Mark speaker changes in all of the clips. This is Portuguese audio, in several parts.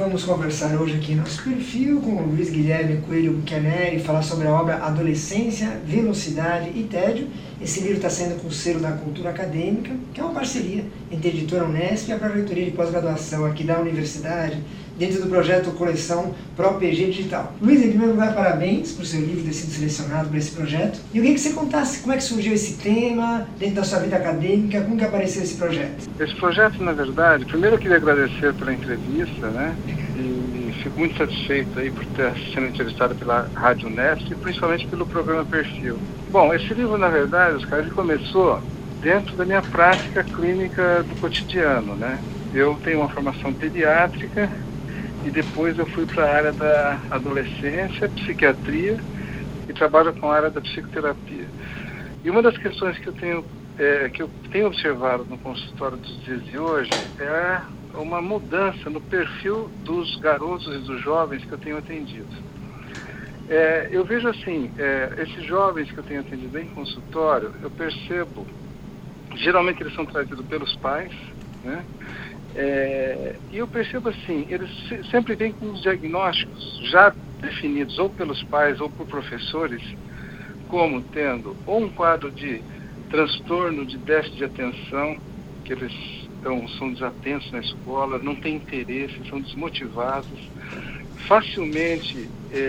Speaker 1: Vamos conversar hoje aqui no nosso perfil com o Luiz Guilherme Coelho Buchianeri, falar sobre a obra Adolescência, Velocidade e Tédio. Esse livro está saindo com o selo da Cultura Acadêmica, que é uma parceria entre a editora Unesp e a Pró-Reitoria de Pós-Graduação aqui da Universidade, dentro do projeto Coleção Pro-PG Digital. Luiz, em primeiro lugar, parabéns por seu livro ter sido selecionado para esse projeto. E eu queria que você contasse como é que surgiu esse tema dentro da sua vida acadêmica, como que apareceu esse projeto.
Speaker 2: Esse projeto, na verdade, primeiro eu queria agradecer pela entrevista, né? E fico muito satisfeito aí por ter sido entrevistado pela Rádio Unesp e principalmente pelo programa Perfil. Bom, esse livro, na verdade, Oscar, ele começou dentro da minha prática clínica do cotidiano, né? Eu tenho uma formação pediátrica e depois eu fui para a área da adolescência, psiquiatria e trabalho com a área da psicoterapia. E uma das questões que eu tenho observado no consultório dos dias de hoje é uma mudança no perfil dos garotos e dos jovens que eu tenho atendido. Eu vejo assim, esses jovens que eu tenho atendido em consultório, eu percebo, geralmente eles são trazidos pelos pais, né? E eu percebo assim, eles sempre vêm com os diagnósticos já definidos ou pelos pais ou por professores, como tendo ou um quadro de transtorno de déficit de atenção, que eles são desatentos na escola, não têm interesse, são desmotivados, facilmente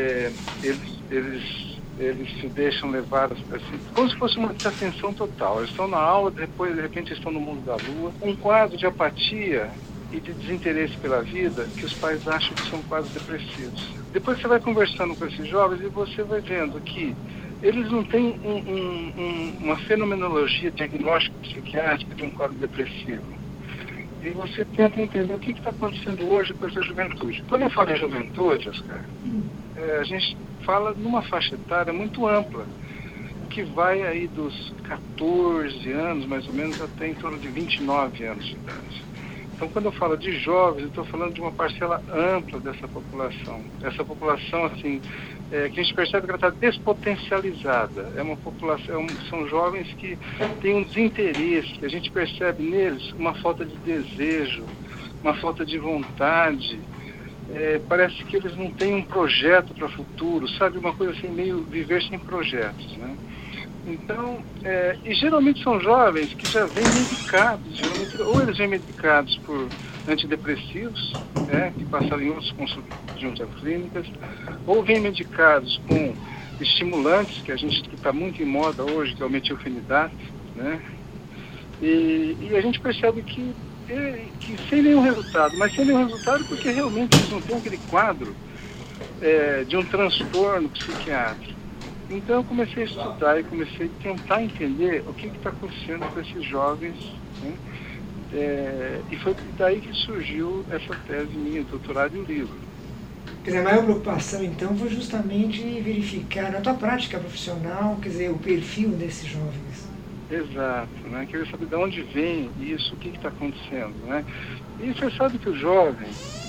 Speaker 2: eles se deixam levar assim, como se fosse uma desatenção total. Eles estão na aula, depois de repente estão no mundo da lua. Um quadro de apatia e de desinteresse pela vida que os pais acham que são quadros depressivos. Depois você vai conversando com esses jovens e você vai vendo que eles não têm uma fenomenologia diagnóstica psiquiátrica de um quadro depressivo. E você tenta entender o que está acontecendo hoje com essa juventude. Quando eu falo em juventude, Oscar, a gente fala numa faixa etária muito ampla, que vai aí dos 14 anos, mais ou menos, até em torno de 29 anos de idade. Então, quando eu falo de jovens, eu estou falando de uma parcela ampla dessa população. Essa população, assim, que a gente percebe que ela está despotencializada. É uma população, são jovens que têm um desinteresse, a gente percebe neles uma falta de desejo, uma falta de vontade. Parece que eles não têm um projeto para o futuro, sabe? Uma coisa assim, meio viver sem projetos, né? Então, e geralmente são jovens que já vêm medicados, ou eles vêm medicados por antidepressivos, né, que passaram em outros consultas clínicas, ou vêm medicados com estimulantes, que está muito em moda hoje, que é o metilfenidato, né? E a gente percebe que sem nenhum resultado, mas sem nenhum resultado porque realmente eles não têm aquele quadro de um transtorno psiquiátrico. Então eu comecei a estudar e comecei a tentar entender o que está acontecendo com esses jovens, né? E foi daí que surgiu essa tese minha, doutorado e o livro.
Speaker 1: Quer dizer, a maior preocupação então foi justamente verificar na tua prática profissional, quer dizer, o perfil desses jovens.
Speaker 2: Exato, né? Queria saber de onde vem isso, o que está acontecendo, né? E você sabe que o jovem,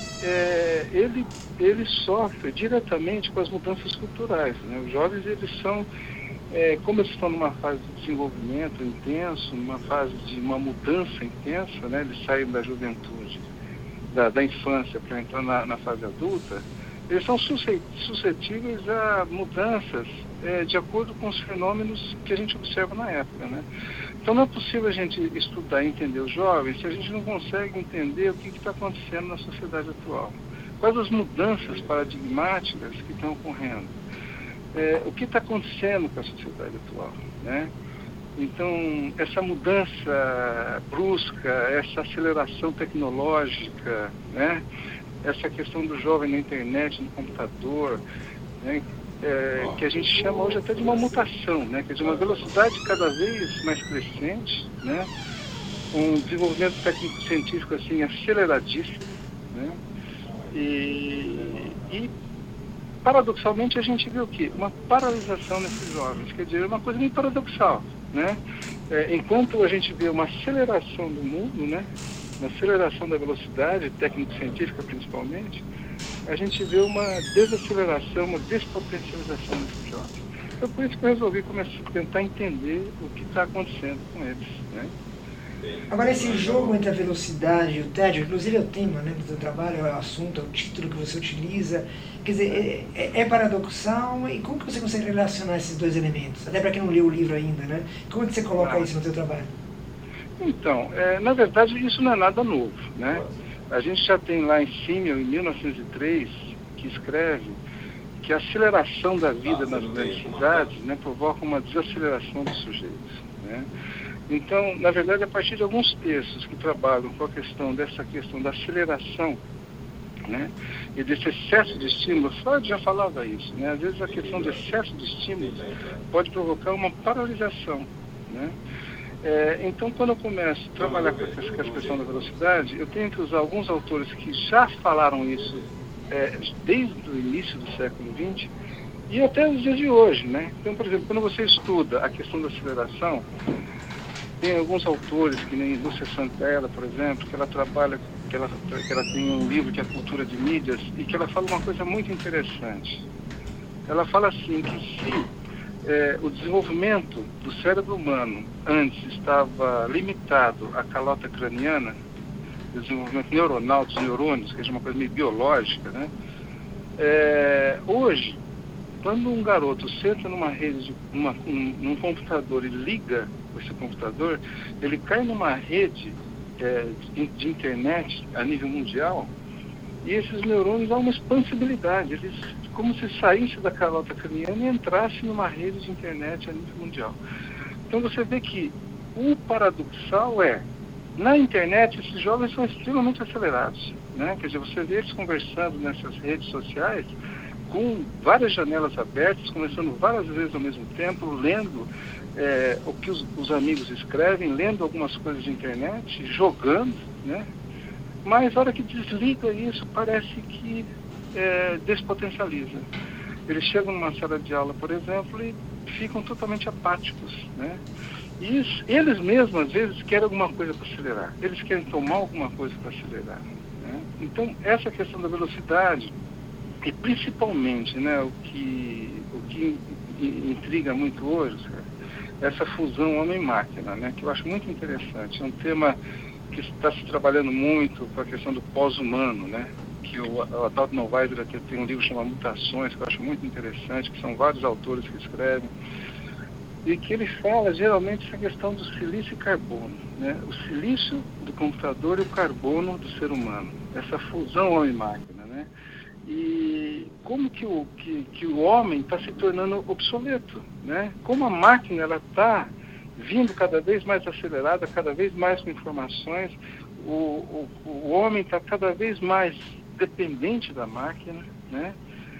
Speaker 2: ele sofre diretamente com as mudanças culturais, né? Os jovens, eles são, como eles estão numa fase de desenvolvimento intenso, numa fase de uma mudança intensa, né? Eles saem da juventude, da infância para entrar na fase adulta, eles são suscetíveis a mudanças de acordo com os fenômenos que a gente observa na época, né? Então não é possível a gente estudar e entender os jovens se a gente não consegue entender o que está acontecendo na sociedade atual. Quais as mudanças paradigmáticas que estão ocorrendo? O que está acontecendo com a sociedade atual, né? Então, essa mudança brusca, essa aceleração tecnológica, né? Essa questão do jovem na internet, no computador, né? Que a gente chama hoje até de uma mutação, né? Quer dizer, uma velocidade cada vez mais crescente, né? Um desenvolvimento técnico-científico assim, aceleradíssimo, né? E paradoxalmente a gente vê o quê? Uma paralisação nesses jovens, quer dizer, é uma coisa muito paradoxal, né? Enquanto a gente vê uma aceleração do mundo, né? Uma aceleração da velocidade técnico-científica principalmente, a gente vê uma desaceleração, uma despotencialização desses jovens. Então, por isso que eu resolvi começar a tentar entender o que está acontecendo com eles, né?
Speaker 1: Agora, esse jogo entre a velocidade e o tédio, inclusive é o tema, né, do seu trabalho, é o assunto, é o título que você utiliza. Quer dizer, é paradoxal, e como que você consegue relacionar esses dois elementos? Até para quem não leu o livro ainda, né? Como que você coloca isso no seu trabalho?
Speaker 2: Então, na verdade, isso não é nada novo, né? A gente já tem lá em Simmel, em 1903, que escreve que a aceleração da vida nas grandes cidades, né, provoca uma desaceleração dos sujeitos, né? Então, na verdade, a partir de alguns textos que trabalham com dessa questão da aceleração, né, e desse excesso de estímulo, Freud já falava isso, né? Às vezes a questão do excesso de estímulos pode provocar uma paralisação, né? Então, quando eu começo a trabalhar com essa questão da velocidade, eu tenho que usar alguns autores que já falaram isso desde o início do século XX e até os dias de hoje, né? Então, por exemplo, quando você estuda a questão da aceleração, tem alguns autores, que nem Lúcia Santella, por exemplo, que ela trabalha, que ela tem um livro que é a Cultura de Mídias, e que ela fala uma coisa muito interessante. Ela fala assim, que se o desenvolvimento do cérebro humano antes estava limitado à calota craniana, o desenvolvimento neuronal dos neurônios, que é uma coisa meio biológica, né? Hoje, quando um garoto senta numa rede, num computador e liga esse computador, ele cai numa rede de internet a nível mundial, e esses neurônios dão uma expansibilidade, eles como se saísse da calota craniana e entrasse numa rede de internet a nível mundial. Então você vê que o paradoxal na internet esses jovens são extremamente acelerados, né? Quer dizer, você vê eles conversando nessas redes sociais com várias janelas abertas, conversando várias vezes ao mesmo tempo, lendo o que os amigos escrevem, lendo algumas coisas de internet, jogando, né? Mas a hora que desliga isso, parece que despotencializa. Eles chegam numa sala de aula, por exemplo, e ficam totalmente apáticos, né? E eles mesmos, às vezes, querem alguma coisa para acelerar. Eles querem tomar alguma coisa para acelerar, né? Então, essa questão da velocidade, e principalmente, né, o que intriga muito hoje, essa fusão homem-máquina, né, que eu acho muito interessante. É um tema que está se trabalhando muito com a questão do pós-humano, né, que o Adalto Novaes tem um livro chamado Mutações, que eu acho muito interessante, que são vários autores que escrevem, e que ele fala geralmente essa questão do silício e carbono, né, o silício do computador e o carbono do ser humano, essa fusão homem-máquina, né, e como que o homem está se tornando obsoleto, né, como a máquina ela está vindo cada vez mais acelerada, cada vez mais com informações, o homem está cada vez mais dependente da máquina, né?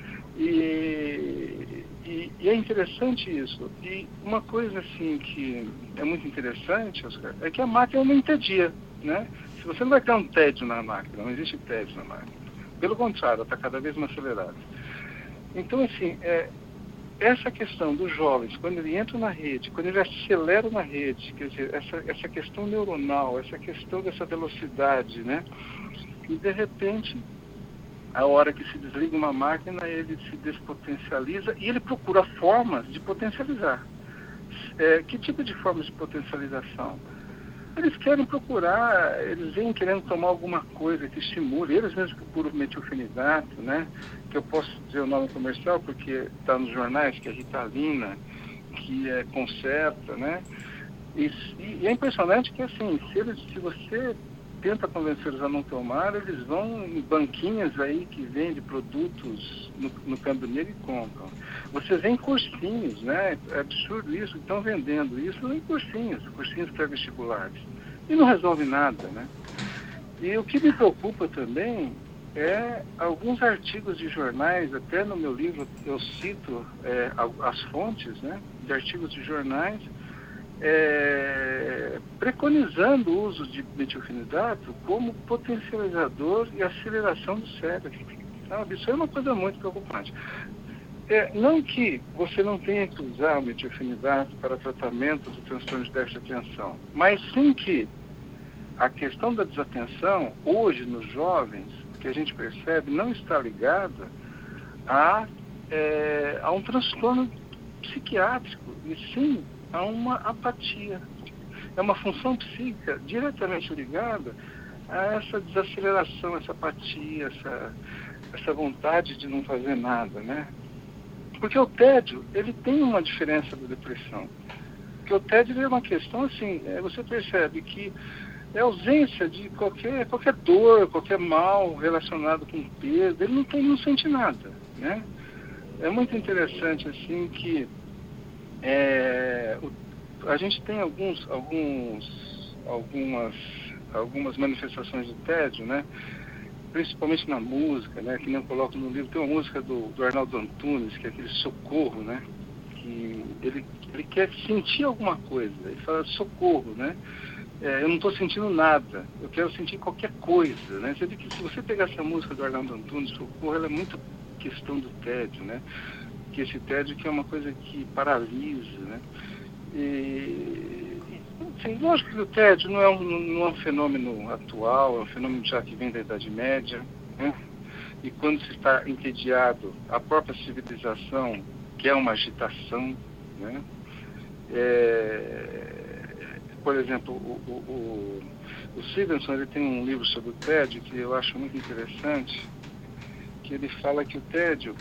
Speaker 2: E é interessante isso. E uma coisa assim que é muito interessante, Oscar, é que a máquina não entedia, né? Se você não vai ter um tédio na máquina, não existe tédio na máquina. Pelo contrário, ela está cada vez mais acelerada. Então, assim, essa questão dos jovens, quando ele entra na rede, quando ele acelera na rede, quer dizer, essa questão neuronal, essa questão dessa velocidade, né? E, de repente, a hora que se desliga uma máquina, ele se despotencializa e ele procura formas de potencializar. Que tipo de formas de potencialização? Eles querem procurar, eles vêm querendo tomar alguma coisa que estimule, eles mesmos procuram metilfenidato, né? Que eu posso dizer o nome comercial porque está nos jornais, que é Ritalina, que é Concerta, né? E é impressionante que, assim, se você tenta convencê-los a não tomar, eles vão em banquinhas aí que vendem produtos no câmbio negro e compram. Você vê em cursinhos, né? É absurdo isso, estão vendendo isso em cursinhos pré-vestibulares. E não resolve nada, né? E o que me preocupa também alguns artigos de jornais, até no meu livro eu cito as fontes, né, de artigos de jornais, preconizando o uso de metilfenidato como potencializador e aceleração do cérebro. Sabe? Isso é uma coisa muito preocupante. Não que você não tenha que usar o metilfenidato para tratamento do transtorno de déficit de atenção, mas sim que a questão da desatenção, hoje nos jovens, que a gente percebe, não está ligada a um transtorno psiquiátrico, e sim a uma apatia. é uma função psíquica diretamente ligada a essa desaceleração, essa apatia, essa vontade de não fazer nada, né? Porque o tédio, ele tem uma diferença da depressão. Porque o tédio é uma questão assim, você percebe que é ausência de qualquer dor, qualquer mal relacionado com perda, ele não sente nada, né? É muito interessante assim que a gente tem algumas manifestações de tédio, né? Principalmente na música, né? Que nem eu coloco no livro, tem uma música do Arnaldo Antunes, que é aquele Socorro, né? Que ele quer sentir alguma coisa, ele fala socorro, né? Eu não estou sentindo nada, eu quero sentir qualquer coisa, né? Você vê que se você pegar essa música do Arnaldo Antunes, Socorro, ela é muito questão do tédio, né? Que esse tédio que é uma coisa que paralisa, né? Assim, lógico que o tédio não é um fenômeno atual, é um fenômeno já que vem da Idade Média, né? E quando se está entediado, a própria civilização quer uma agitação, né? Por exemplo, o Stevenson, ele tem um livro sobre o tédio que eu acho muito interessante, que ele fala que o tédio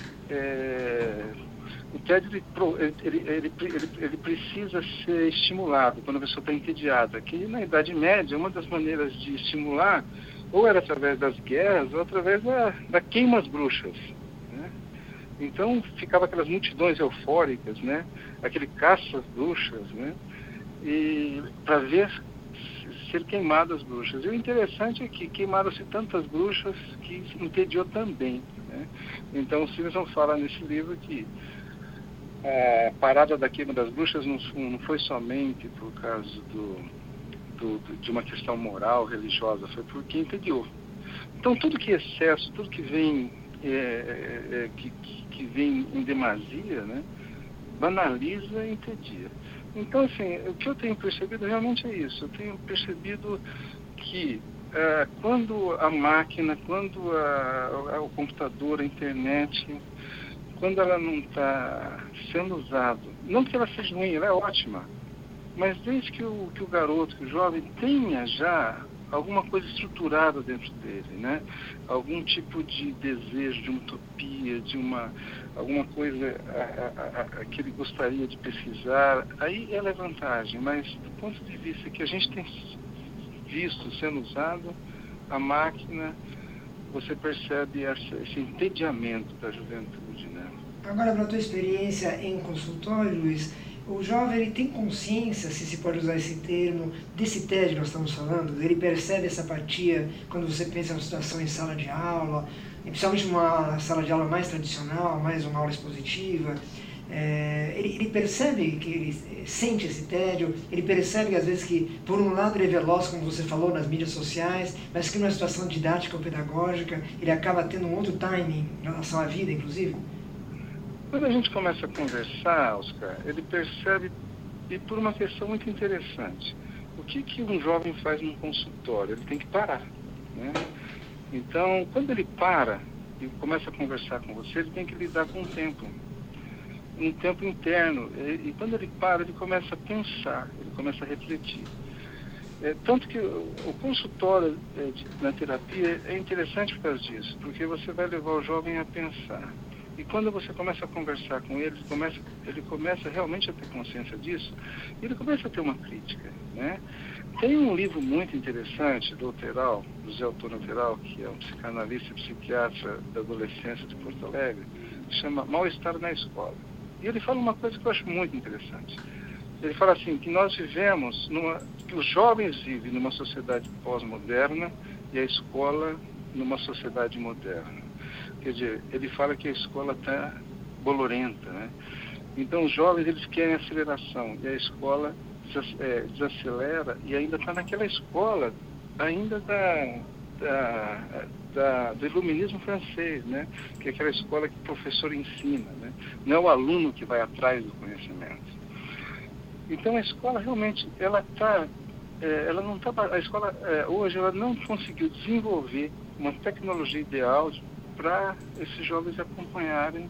Speaker 2: ele precisa ser estimulado quando a pessoa está entediada. Que na Idade Média, uma das maneiras de estimular ou era através das guerras ou através da queima às bruxas, né? Então ficava aquelas multidões eufóricas, né? Aquele caça às bruxas, né? E para ver ser queimadas as bruxas. E o interessante é que queimaram-se tantas bruxas que se entediou também, né? Então o Stevenson fala nesse livro que a parada da queima das bruxas não foi somente por causa de uma questão moral, religiosa, foi porque entediou. Então tudo que é excesso, tudo que vem que vem em demasia, né, banaliza e entedia. Então, assim, o que eu tenho percebido realmente é isso. Eu tenho percebido que quando a máquina, quando o computador, a internet, quando ela não está sendo usada, não que ela seja ruim, ela é ótima, mas desde que o garoto, que o jovem tenha já alguma coisa estruturada dentro dele, né? Algum tipo de desejo, de uma utopia, alguma coisa que ele gostaria de pesquisar, aí ela é vantagem, mas do ponto de vista que a gente tem visto sendo usado, a máquina, você percebe esse entediamento da juventude, né?
Speaker 1: Agora, para a tua experiência em consultório, Luiz, o jovem ele tem consciência, se pode usar esse termo, desse tédio que nós estamos falando? Ele percebe essa apatia quando você pensa na situação em sala de aula, principalmente uma sala de aula mais tradicional, mais uma aula expositiva? Ele percebe que ele sente esse tédio, ele percebe que às vezes que, por um lado, ele é veloz, como você falou, nas mídias sociais, mas que numa situação didática ou pedagógica, ele acaba tendo um outro timing em relação à vida, inclusive?
Speaker 2: Quando a gente começa a conversar, Oscar, ele percebe, e por uma questão muito interessante, o que um jovem faz num consultório? Ele tem que parar, né? Então, quando ele para e começa a conversar com você, ele tem que lidar com o tempo. Um tempo interno. E quando ele para, ele começa a pensar, ele começa a refletir. Tanto que o consultório na terapia é interessante por causa disso, porque você vai levar o jovem a pensar. E quando você começa a conversar com ele, ele começa realmente a ter consciência disso, e ele começa a ter uma crítica, né? Tem um livro muito interessante do Otteral, do Zé Otônio Otteral, que é um psicanalista e psiquiatra da adolescência de Porto Alegre, que chama Mal-Estar na Escola. E ele fala uma coisa que eu acho muito interessante. Ele fala assim, que nós vivemos, que os jovens vivem numa sociedade pós-moderna e a escola numa sociedade moderna. Quer dizer, ele fala que a escola está bolorenta, né? Então os jovens, eles querem aceleração, e a escola desacelera, e ainda está naquela escola, ainda do iluminismo francês, né? Que é aquela escola que o professor ensina, né? Não é o aluno que vai atrás do conhecimento. Então a escola realmente, a escola hoje ela não conseguiu desenvolver uma tecnologia ideal para esses jovens acompanharem,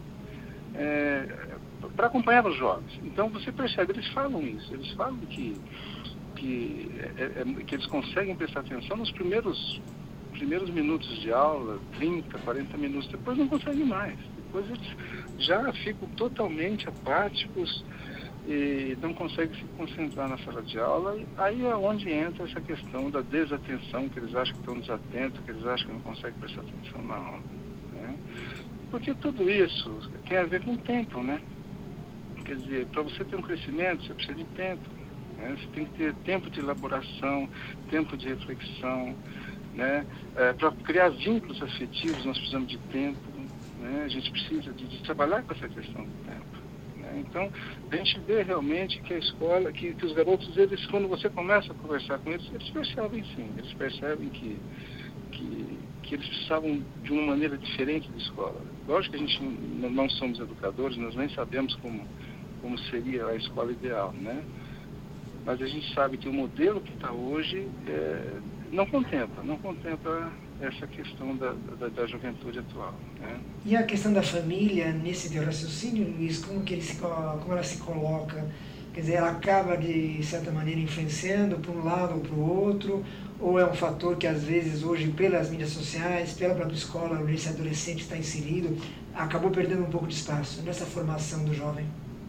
Speaker 2: para acompanhar os jovens. Então você percebe, eles falam isso, eles falam que que eles conseguem prestar atenção nos primeiros minutos de aula, 30, 40 minutos, depois não conseguem mais. Depois eles já ficam totalmente apáticos e não conseguem se concentrar na sala de aula. Aí é onde entra essa questão da desatenção, que eles acham que estão desatentos, que eles acham que não conseguem prestar atenção na aula, né? Porque tudo isso tem a ver com tempo, né? Quer dizer, para você ter um crescimento, você precisa de tempo, né? Você tem que ter tempo de elaboração, tempo de reflexão, né? Para criar vínculos afetivos, nós precisamos de tempo, né? A gente precisa de trabalhar com essa questão do tempo, né? Então, a gente vê realmente que a escola, que os garotos, eles, quando você começa a conversar com eles, eles percebem sim, eles percebem que eles precisavam de uma maneira diferente de escola. Lógico que a gente não somos educadores, nós nem sabemos como seria a escola ideal, né? Mas a gente sabe que o modelo que está hoje não contempla essa questão da juventude atual, né?
Speaker 1: E a questão da família, nesse teu raciocínio, Luiz, como ela se coloca? Quer dizer, ela acaba, de certa maneira, influenciando para um lado ou para o outro? Ou é um fator que, às vezes, hoje, pelas mídias sociais, pela própria escola, onde esse adolescente está inserido, acabou perdendo um pouco de espaço nessa formação do jovem?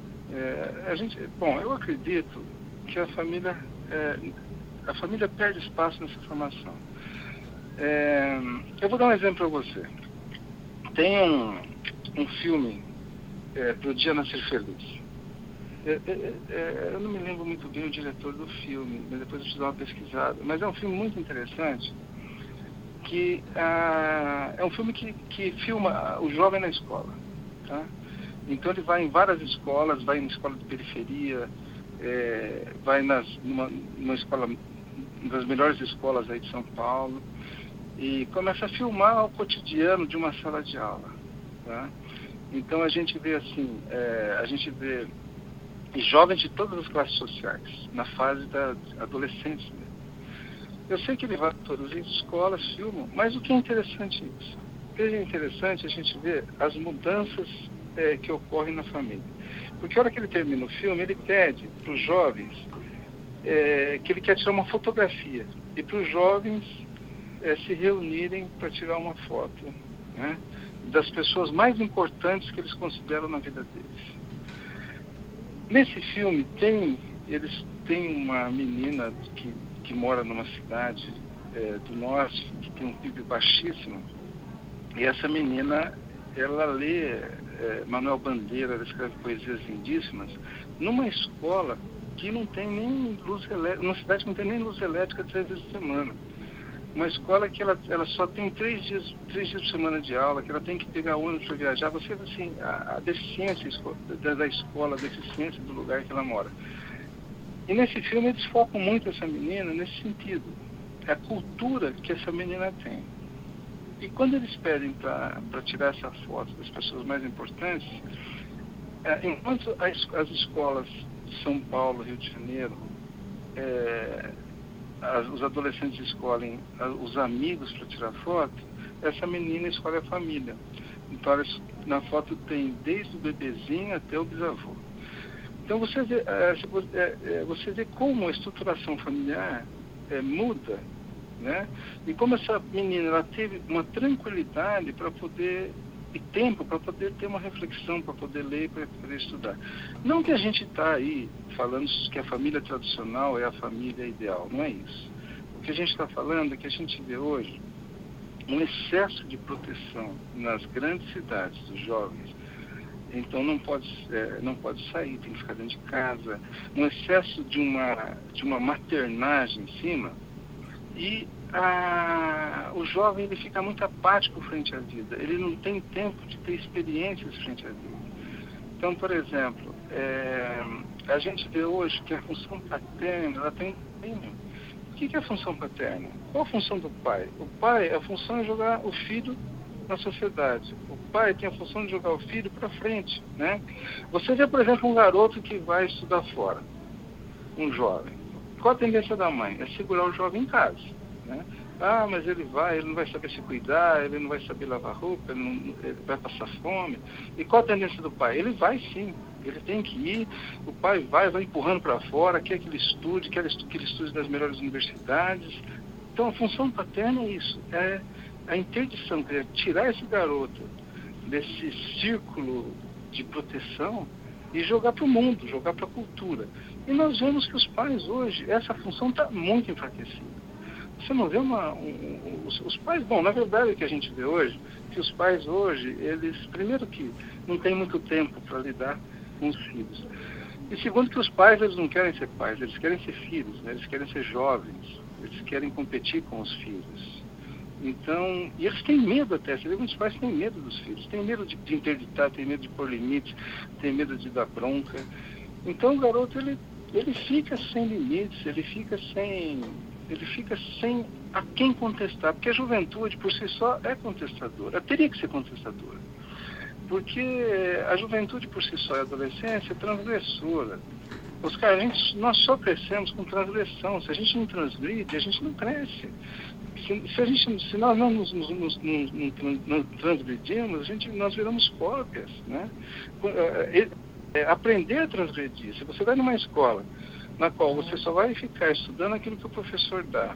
Speaker 2: Eu acredito que a família perde espaço nessa formação. Eu vou dar um exemplo para você. Tem um filme, Pro Dia Nascer Feliz. Eu não me lembro muito bem o diretor do filme, mas depois eu preciso dar uma pesquisada. Mas é um filme muito interessante, que é um filme que filma o jovem na escola, tá? Então ele vai em várias escolas, vai em escola de periferia, vai numa escola, uma das melhores escolas aí de São Paulo, e começa a filmar o cotidiano de uma sala de aula, tá? Então a gente vê assim, jovens de todas as classes sociais, na fase da adolescência. Eu sei que ele vai para todas as escolas, filmam, mas o que é interessante é isso. O que é interessante é a gente ver as mudanças que ocorrem na família. Porque a hora que ele termina o filme, ele pede para os jovens que ele quer tirar uma fotografia. E para os jovens se reunirem para tirar uma foto, né, das pessoas mais importantes que eles consideram na vida deles. Nesse filme eles têm uma menina que mora numa cidade do norte, que tem um PIB baixíssimo, e essa menina, ela lê Manuel Bandeira, ela escreve poesias lindíssimas, numa escola que não tem nem luz elétrica, numa cidade que não tem nem luz elétrica 3 vezes por semana. Uma escola que ela só tem 3 dias por semana de aula, que ela tem que pegar ônibus para viajar. Você vê assim, a deficiência da escola, a deficiência do lugar que ela mora. E nesse filme eles focam muito essa menina nesse sentido. É a cultura que essa menina tem. E quando eles pedem para tirar essa foto das pessoas mais importantes, enquanto as escolas de São Paulo, Rio de Janeiro, os adolescentes escolhem os amigos para tirar foto, essa menina escolhe a família. Então, na foto tem desde o bebezinho até o bisavô. Então, você vê como a estruturação familiar muda, né? E como essa menina ela teve uma tranquilidade para poder, e tempo para poder ter uma reflexão, para poder ler, para poder estudar. Não que a gente está aí falando que a família tradicional é a família ideal, não é isso. O que a gente está falando é que a gente vê hoje um excesso de proteção nas grandes cidades dos jovens. Então não pode sair, tem que ficar dentro de casa, um excesso de uma maternagem em cima, e o jovem ele fica muito apático frente à vida, ele não tem tempo de ter experiências frente à vida. Então, por exemplo, a gente vê hoje que a função paterna ela tem domínio. O que é a função paterna? Qual a função do pai? O pai, a função é jogar o filho na sociedade. O pai tem a função de jogar o filho para frente, né? Você vê, por exemplo, um garoto que vai estudar fora, um jovem. Qual a tendência da mãe? É segurar o jovem em casa, né? Ah, mas ele não vai saber se cuidar, ele não vai saber lavar roupa, ele vai passar fome. E qual a tendência do pai? Ele vai sim, ele tem que ir, o pai vai empurrando para fora, quer que ele estude, quer que ele estude nas melhores universidades. Então a função paterna é isso, é a interdição, quer dizer, tirar esse garoto desse círculo de proteção e jogar para o mundo, jogar para a cultura. E nós vemos que os pais hoje, essa função está muito enfraquecida. Você não vê os pais, bom, na verdade o que a gente vê hoje, que os pais hoje, eles, primeiro que não têm muito tempo para lidar com os filhos. E segundo que os pais, eles não querem ser pais, eles querem ser filhos, né? Eles querem ser jovens, eles querem competir com os filhos. Então, e eles têm medo até, você vê que muitos pais têm medo dos filhos, têm medo de interditar, têm medo de pôr limites, têm medo de dar bronca. Então o garoto, ele fica sem limites, ele fica sem a quem contestar, porque a juventude por si só é contestadora, teria que ser contestadora, porque a juventude por si só, a adolescência é transgressora. Nós só crescemos com transgressão. Se a gente não transgride, a gente não cresce. Se nós não não transgredimos, nós viramos cópias, né? Aprender a transgredir. Se você vai numa escola na qual você só vai ficar estudando aquilo que o professor dá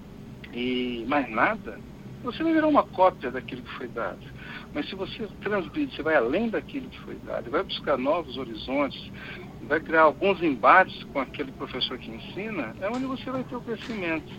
Speaker 2: e mais nada, você vai virar uma cópia daquilo que foi dado. Mas se você transgride, você vai além daquilo que foi dado, vai buscar novos horizontes, vai criar alguns embates com aquele professor que ensina, é onde você vai ter o crescimento.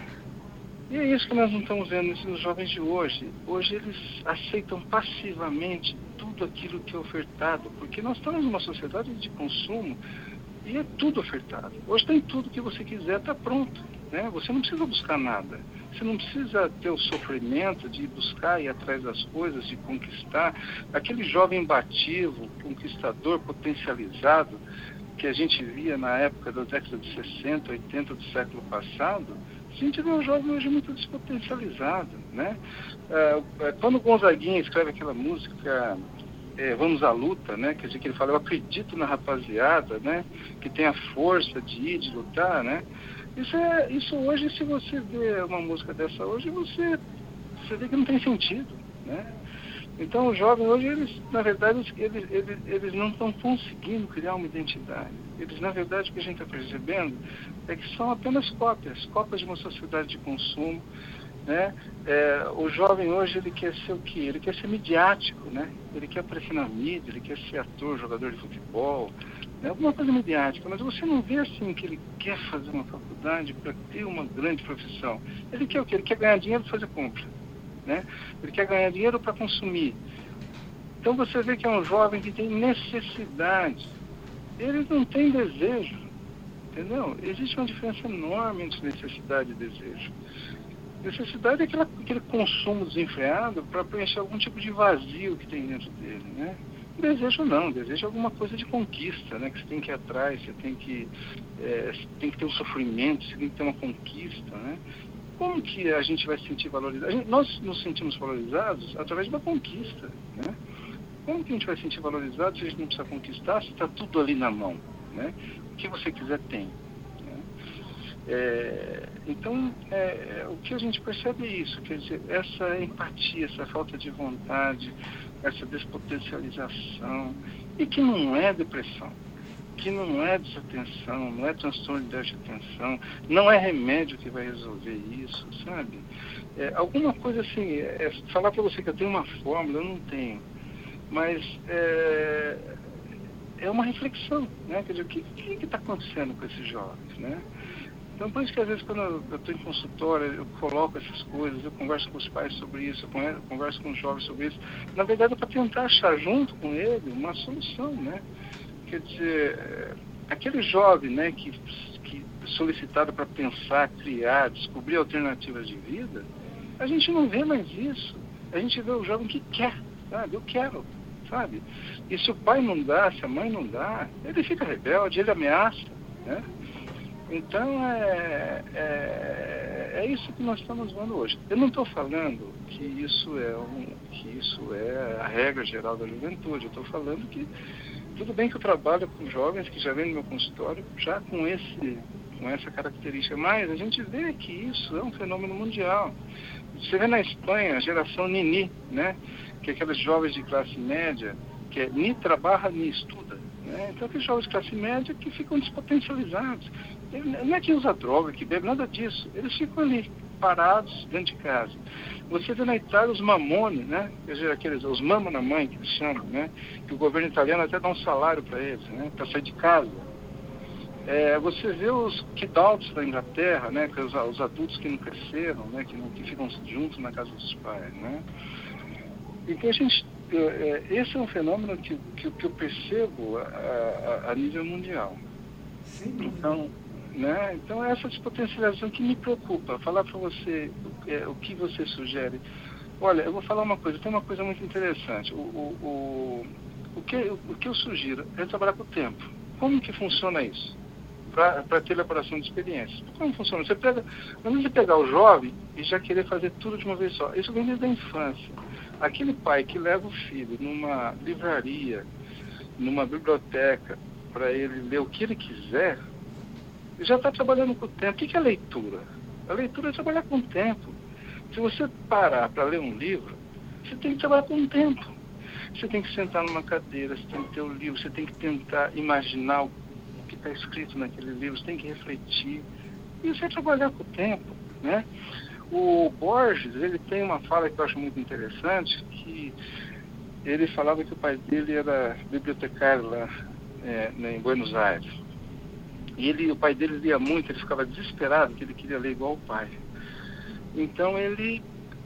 Speaker 2: E é isso que nós não estamos vendo nos jovens de hoje. Hoje eles aceitam passivamente tudo aquilo que é ofertado, porque nós estamos numa sociedade de consumo e é tudo ofertado. Hoje tem tudo que você quiser, está pronto, né? Você não precisa buscar nada. Você não precisa ter o sofrimento de buscar e ir atrás das coisas, de conquistar. Aquele jovem imbatível, conquistador, potencializado, que a gente via na época da década de 60, 80 do século passado, a gente vê um jovem hoje muito despotencializado, né? Quando o Gonzaguinha escreve aquela música Vamos à Luta, né? Quer dizer, que ele fala, eu acredito na rapaziada, né? Que tem a força de ir, de lutar, né? Isso hoje, se você vê uma música dessa hoje, você vê que não tem sentido, né? Então, os jovens hoje, na verdade, eles não estão conseguindo criar uma identidade. Eles, na verdade, o que a gente está percebendo é que são apenas cópias de uma sociedade de consumo, né? O jovem hoje, ele quer ser o quê? Ele quer ser midiático, né? Ele quer aparecer na mídia, ele quer ser ator, jogador de futebol, né? Alguma coisa midiática, mas você não vê assim que ele quer fazer uma faculdade para ter uma grande profissão. Ele quer o quê? Ele quer ganhar dinheiro para fazer compra, né? Ele quer ganhar dinheiro para consumir. Então você vê que é um jovem que tem necessidade, ele não tem desejo, entendeu? Existe uma diferença enorme entre necessidade e desejo. Necessidade é aquele consumo desenfreado para preencher algum tipo de vazio que tem dentro dele, né? Desejo não, desejo é alguma coisa de conquista, né? Que você tem que ir atrás, você tem que ter um sofrimento, você tem que ter uma conquista, né? Como que a gente vai se sentir valorizado? Nós nos sentimos valorizados através de uma conquista, né? Como que a gente vai se sentir valorizado se a gente não precisa conquistar, se está tudo ali na mão, né? O que você quiser tem. Então, o que a gente percebe é isso, quer dizer, essa empatia, essa falta de vontade, essa despotencialização, e que não é depressão, que não é desatenção, não é transtorno de déficit de atenção, não é remédio que vai resolver isso, sabe? Alguma coisa assim, falar para você que eu tenho uma fórmula, eu não tenho, mas é uma reflexão, né? Quer dizer, o que está acontecendo com esses jovens, né? Então, por isso que às vezes quando eu estou em consultório, eu coloco essas coisas, eu converso com os pais sobre isso, eu converso com os jovens sobre isso. Na verdade, é para tentar achar junto com ele uma solução, né? Quer dizer, aquele jovem, né, que solicitado para pensar, criar, descobrir alternativas de vida, a gente não vê mais isso. A gente vê o jovem que quer, sabe? Eu quero, sabe? E se o pai não dá, se a mãe não dá, ele fica rebelde, ele ameaça, né? Então, é isso que nós estamos vendo hoje. Eu não estou falando que isso é a regra geral da juventude. Eu estou falando que tudo bem que eu trabalho com jovens que já vêm no meu consultório já com com essa característica, mas a gente vê que isso é um fenômeno mundial. Você vê na Espanha a geração Nini, né? Que é aqueles jovens de classe média, que é ni trabalha ni estuda. Né? Então, aqueles jovens de classe média que ficam despotencializados. Não é que usa droga, que bebe, nada disso. Eles ficam ali, parados dentro de casa. Você vê na Itália os mamone, né? Quer dizer, os mama na mãe, que eles chamam, né? Que o governo italiano até dá um salário para eles, né? Para sair de casa. Você vê os kidults da Inglaterra, né? Que os adultos que não cresceram, né? Que ficam juntos na casa dos pais, né? Então, esse é um fenômeno que eu percebo a nível mundial.
Speaker 1: Sim.
Speaker 2: Então, essa despotencialização que me preocupa. Falar para você o que você sugere. Olha, eu vou falar uma coisa. Tem uma coisa muito interessante. O que eu sugiro é trabalhar com o tempo. Como que funciona isso? Para ter elaboração de experiências. Como funciona? Não é pegar o jovem e já querer fazer tudo de uma vez só. Isso vem desde a infância. Aquele pai que leva o filho numa livraria, numa biblioteca, para ele ler o que ele quiser, ele já está trabalhando com o tempo. O que é a leitura? A leitura é trabalhar com o tempo. Se você parar para ler um livro, você tem que trabalhar com o tempo. Você tem que sentar numa cadeira, você tem que ter o livro, você tem que tentar imaginar o que está escrito naquele livro, você tem que refletir. E você trabalhar com o tempo, né? O Borges, ele tem uma fala que eu acho muito interessante, que ele falava que o pai dele era bibliotecário lá em Buenos Aires. E o pai dele lia muito, ele ficava desesperado, que ele queria ler igual o pai. Então ele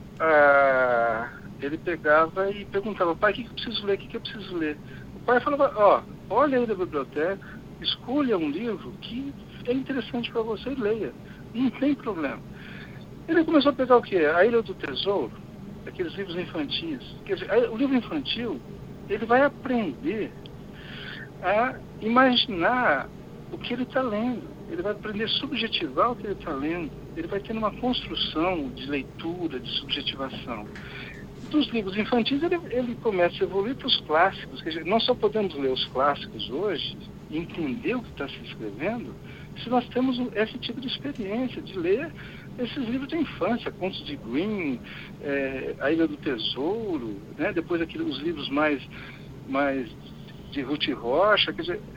Speaker 2: pegava e perguntava, pai, o que eu preciso ler? O que eu preciso ler? O pai falava, olha aí da biblioteca, escolha um livro que é interessante para você e leia. Não tem problema. Ele começou a pegar o quê? A Ilha do Tesouro, aqueles livros infantis. Quer dizer, o livro infantil, ele vai aprender a imaginar o que ele está lendo. Ele vai aprender a subjetivar o que ele está lendo. Ele vai ter uma construção de leitura, de subjetivação. Dos livros infantis, ele começa a evoluir para os clássicos. Quer dizer, nós só podemos ler os clássicos hoje e entender o que está se escrevendo se nós temos esse tipo de experiência, de ler esses livros de infância, Contos de Green, A Ilha do Tesouro, né? Depois os livros mais de Ruth Rocha. Quer dizer,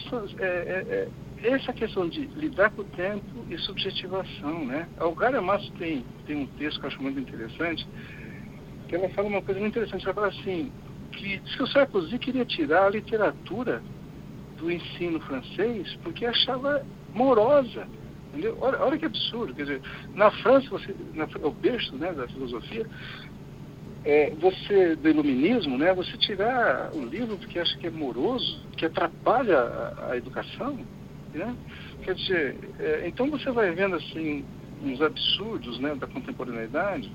Speaker 2: essa questão de lidar com o tempo e subjetivação, né? A Olga Masso tem um texto que eu acho muito interessante, que ela fala uma coisa muito interessante. Ela fala assim, que diz que o Sarkozy queria tirar a literatura do ensino francês porque achava morosa. Entendeu? Olha que absurdo. Quer dizer, na França, o berço, né, da filosofia, do iluminismo, né, você tirar o livro porque acha que é moroso, que atrapalha a educação, né? Quer dizer, então você vai vendo assim uns absurdos, né, da contemporaneidade,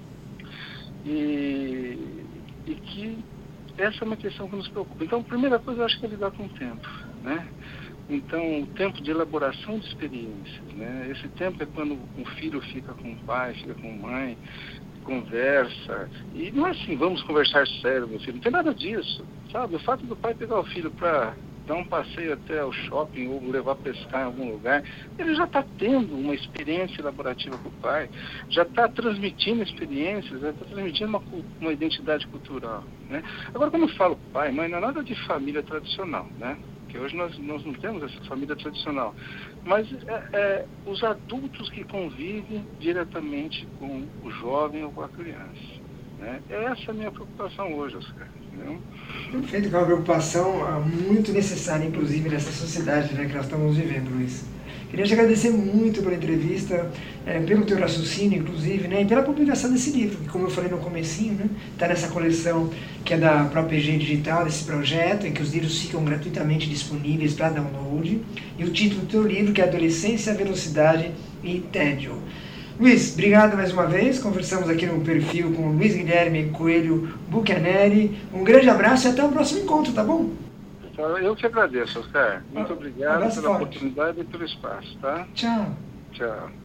Speaker 2: e que essa é uma questão que nos preocupa. Então, a primeira coisa eu acho que é lidar com o tempo, né? Então, o tempo de elaboração de experiências, né? Esse tempo é quando um filho fica com o pai, fica com a mãe, conversa. E não é assim, vamos conversar sério, meu filho. Não tem nada disso, sabe? O fato do pai pegar o filho para dar um passeio até o shopping ou levar a pescar em algum lugar, ele já está tendo uma experiência elaborativa com o pai, já está transmitindo experiências, já está transmitindo uma identidade cultural, né? Agora, quando eu falo pai, mãe, não é nada de família tradicional, né? Porque hoje nós não temos essa família tradicional, mas os adultos que convivem diretamente com o jovem ou com a criança, né? Essa é a minha preocupação hoje, Oscar. Entendeu?
Speaker 1: Perfeito, que é uma preocupação muito necessária, inclusive, nessa sociedade, né, que nós estamos vivendo, Luiz. Queria te agradecer muito pela entrevista, pelo teu raciocínio, inclusive, né, e pela publicação desse livro, que, como eu falei no comecinho, né, está nessa coleção que é da própria EG Digital, desse projeto, em que os livros ficam gratuitamente disponíveis para download, e o título do teu livro, que é Adolescência, Velocidade e Tédio. Luiz, obrigado mais uma vez. Conversamos aqui no perfil com o Luiz Guilherme Coelho Buchianeri. Um grande abraço e até o próximo encontro, tá bom?
Speaker 2: Eu que agradeço, Oscar. Muito obrigado pela oportunidade e pelo espaço, tá?
Speaker 1: Tchau.
Speaker 2: Tchau.